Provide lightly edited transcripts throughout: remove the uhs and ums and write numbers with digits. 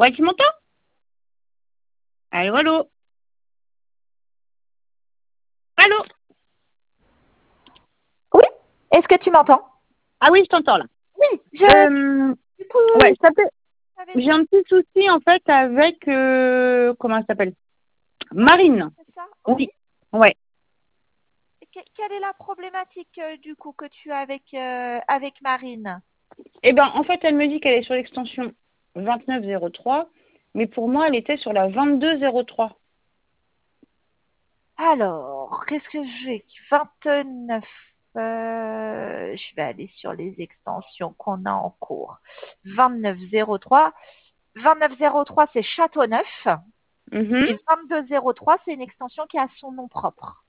Ouais, tu m'entends? Allô, allô? Allô? Oui, est-ce que tu m'entends? Ah oui, je t'entends là. Oui, du coup, Ouais, ça peut... j'avais j'ai un petit souci en fait avec comment elle s'appelle? Marine. c'est ça. Oui. Oui. Ouais. Quelle est la problématique du coup que tu as avec Marine? Eh ben en fait, elle me dit qu'elle est sur l'extension 2903, mais pour moi, elle était sur la 2203. Alors, qu'est-ce que j'ai? 29. Je vais aller sur les extensions qu'on a en cours. 2903. 2903, c'est Châteauneuf. Mhm. Et 2203, c'est une extension qui a son nom propre.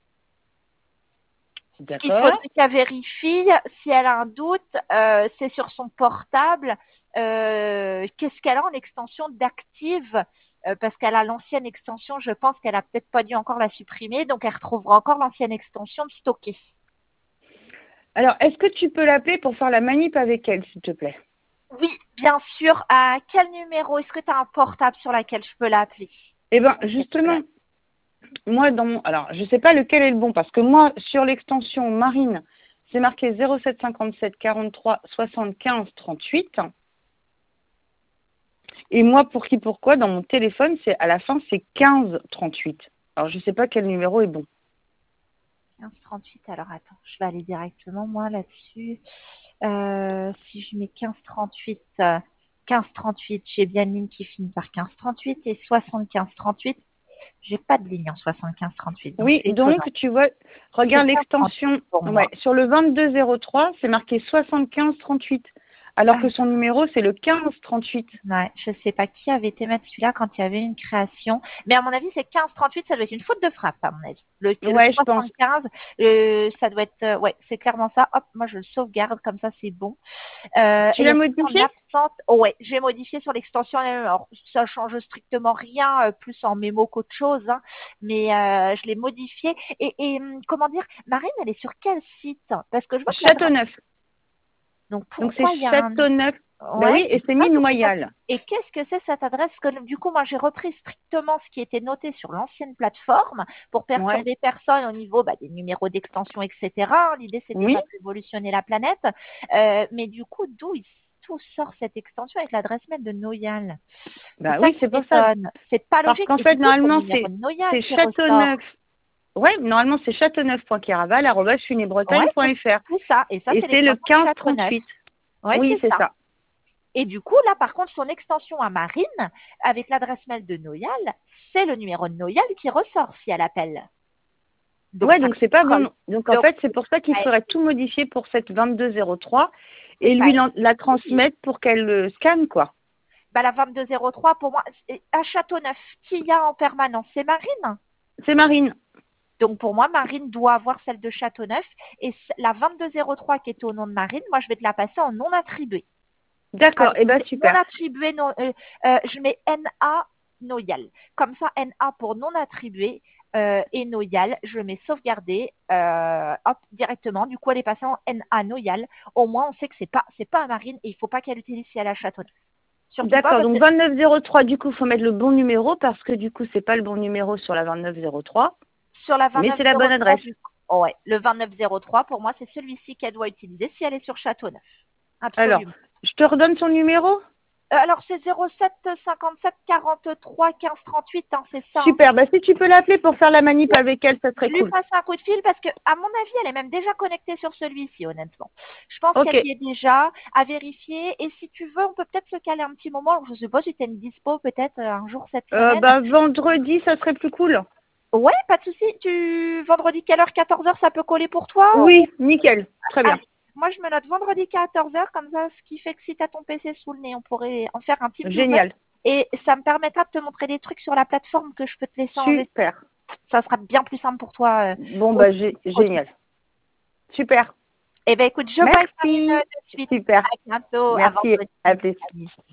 Il D'accord. faudrait qu'elle vérifie si elle a un doute, c'est sur son portable. Qu'est-ce qu'elle a en extension d'active? Parce qu'elle a l'ancienne extension, je pense qu'elle a peut-être pas dû encore la supprimer, donc elle retrouvera encore l'ancienne extension de stocker. Alors, est-ce que tu peux l'appeler pour faire la manip avec elle, s'il te plaît? Oui, bien sûr. À quel numéro? Est-ce que tu as un portable sur lequel je peux l'appeler? Eh ben justement, moi dans mon... Alors, je sais pas lequel est le bon, parce que moi, sur l'extension Marine, c'est marqué 07 57 43 75 38. Et moi, pour qui, pourquoi, dans mon téléphone, c'est à la fin, c'est 15 38. Alors, je sais pas quel numéro est bon. 1538, alors attends, je vais aller directement moi là-dessus. Si je mets 1538, 1538, j'ai bien une ligne qui finit par 1538 et 7538. J'ai pas de ligne en 7538, donc Oui, c'est étonnant. donc, tu vois, C'est regarde 1538 l'extension. pour Ouais, moi. sur le 2203, c'est marqué 75 38. Alors Ah, que son numéro, c'est le 15 38. ouais, je sais pas qui avait été mettre celui-là quand il y avait une création. Mais à mon avis, c'est 1538, ça doit être une faute de frappe, à mon avis. Le Ouais, je pense. 75, ça doit être, ouais, c'est clairement ça. Hop, moi je le sauvegarde, comme ça c'est bon. Tu Et l'as est-ce qu'en modifié? absence, oh ouais, j'ai modifié sur l'extension elle-même. Alors, ça change strictement rien, plus en mémo qu'autre chose, hein, mais je l'ai modifié. Comment dire, Marine, elle est sur quel site? Parce que je vois que l'adresse. Châteauneuf. Donc Donc, c'est pourquoi il y a un. Châteauneuf. Bah Ouais, oui, et c'est c'est ça, mine je sais pas. loyale. Et qu'est-ce que c'est cette adresse? Que du coup, moi, j'ai repris strictement ce qui était noté sur l'ancienne plateforme pour Ouais. perturber personne au niveau des numéros d'extension, etc. L'idée, c'était Oui. pas de révolutionner la planète. Mais du coup, d'où sort cette extension avec l'adresse mail de Noyal? C'est Bah ça oui, qui c'est pour ça. m'étonne. C'est pas Parce logique. qu'en Et fait, du coup, c'est le normalement, numéro de Noyal c'est qui ressort. Châteauneuf. Ouais, normalement, c'est Ouais, châteauneuf.caraval@funebretagnes.fr. c'est ça. Et ça, Et c'est c'est le l'extension de Châteauneuf. 1538. Ouais, Oui, c'est c'est ça. ça. Et du coup, là, par contre, son extension à Marine, avec l'adresse mail de Noyal, c'est le numéro de Noyal qui ressort si elle appelle. Donc, Ouais, ça donc c'est pas colle. bon. Donc en Donc, fait, c'est pour ça qu'il ouais, faudrait tout modifier pour cette 2203 c'est et pas lui la utile. transmettre pour qu'elle le scanne, quoi. Bah, la 2203, pour moi, à Châteauneuf, qui y a en permanence, c'est Marine. C'est Marine. Donc, pour moi, Marine doit avoir celle de Châteauneuf. Et la 2203 qui est au nom de Marine, moi, je vais te la passer en non attribué. D'accord, Alors, et ben non super. attribué, non, je mets NA Noyal. Comme ça, NA pour non attribué et Noyal, je mets sauvegardé hop, directement. Du coup, elle est passée en NA Noyal. Au moins, on sait que c'est pas à Marine et il ne faut pas qu'elle utilise si elle a Châteauneuf. Surtout pas D'accord, parce que donc 2903, du coup, faut mettre le bon numéro parce que du coup, c'est pas le bon numéro sur la 2903, sur la mais c'est la bonne 2903, adresse. oh ouais, le 2903, pour moi, c'est celui-ci qu'elle doit utiliser si elle est sur Châteauneuf. Alors, Absolument. je te redonne son numéro? Alors, c'est 07 57 43 15 38, hein, c'est ça. Hein. Super, bah si tu peux l'appeler pour faire la manip avec elle, ça serait Je lui cool. passe un coup de fil parce que, à mon avis, elle est même déjà connectée sur celui-ci, honnêtement. Je pense Ok. qu'elle y est déjà à vérifier. Et si tu veux, on peut peut-être se caler un petit moment. Je ne sais pas si tu as une dispo peut-être un jour cette semaine. Bah vendredi, ça serait plus cool. Ouais, pas de souci. Vendredi, quelle heure? 14 heures, ça peut coller pour toi ou... Oui, nickel. Très bien. Allez, moi, je me note vendredi 14 heures, comme ça, ce qui fait que si tu as ton PC sous le nez, on pourrait en faire un petit Zoom. Génial. Et ça me permettra de te montrer des trucs sur la plateforme que je peux te laisser enregistrer. Super. Ça sera bien plus simple pour toi Bon, bah aussi. génial. Super. Eh bien, écoute, je vois avec Marine Merci. de suite. Super. À bientôt. À Merci. À vendredi. plus. Salut.